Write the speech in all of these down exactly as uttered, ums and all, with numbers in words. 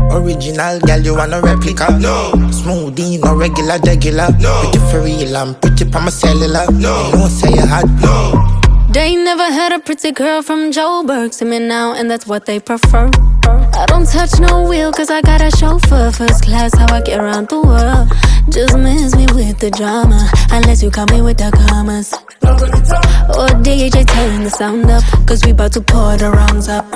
Original girl, you want a replica? No. Smoothie, no regular, regular. No. Pretty for real, I'm pretty pa my cellular. No. You know say you hot. No. They never had a pretty girl from Joburg. See me now, and that's what they prefer. I don't touch no wheel, cause I got a chauffeur. First class, how I get around the world. Just miss me with the drama, unless you call me with the commas. Or D J, turn the sound up, cause we bout to pour the wrongs up.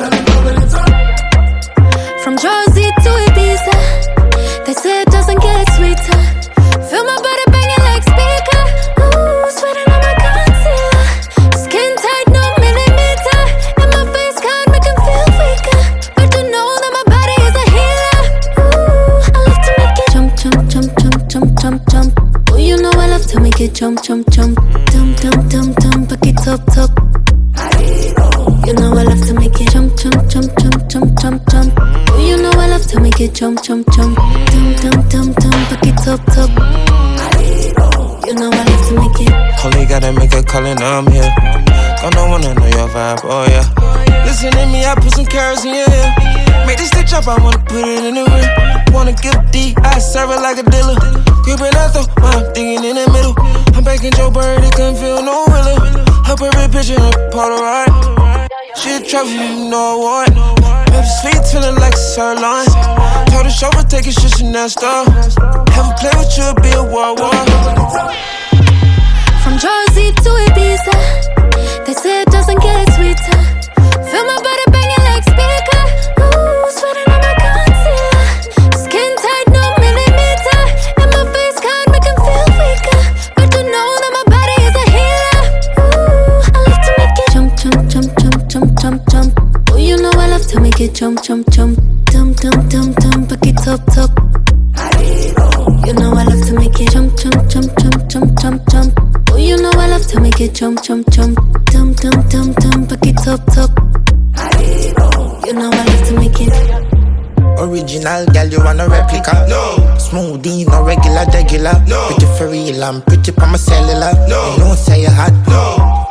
From Jersey to Ibiza, they say it doesn't get sweeter. Feel my body banging like speaker. Ooh, sweating on my concealer. Skin tight, no millimeter. And my face card make him feel weaker. But you know that my body is a healer. Ooh, I love to make it jump, jump, jump, jump, jump, jump, jump. Ooh, you know I love to make it jump, jump, jump. Dum, dum, dum, dum, back it up, top. You know I love to make it jump, jump, jump, jump, jump, jump, jump. Oh, you know I love to make it jump, jump, jump. Dum, dum, dum, dum, back it up, top. You know I love to make it. Only gotta make a call and I'm here. Gonna wanna know your vibe, oh yeah. Listen to me, I put some carrots in your ear. Make this stitch up, I wanna put it in the rear. Wanna give D, I serve it like a dealer. Gripping out though, I'm digging in the middle. I'm back in Joe Bird, it couldn't feel no realer. Help every picture in a Polaroid. She a trophy, you know what? Baby sweet, feeling like a sirloin. Told the chauffeur, take it shit, Chanel store. Have a play with you, be a world war. From Jersey to Ibiza, they say it doesn't get sweeter. Feel my body banging like speaker. Ooh, sweating on my concealer. Skin tight, no millimeter. And my face card make him feel weaker. But you know that my body is a healer. Ooh, I love to make it jump, jump, jump, jump, jump, jump, jump. Oh, you know I love to make it jump, jump, jump. Dum, dum, dum, dum, back it up, top. You know I love to make it jump, jump, jump, jump, jump, jump, jump. Oh, you know I love to make it jump, jump, jump. Dum, dum, dum, dum, back it up, top. You know I love to make it. Original girl, you want a replica? No. Smoothie, no regular, regular. No. Pretty for real, I'm pretty pa my cellular. No. You know say you hot. No.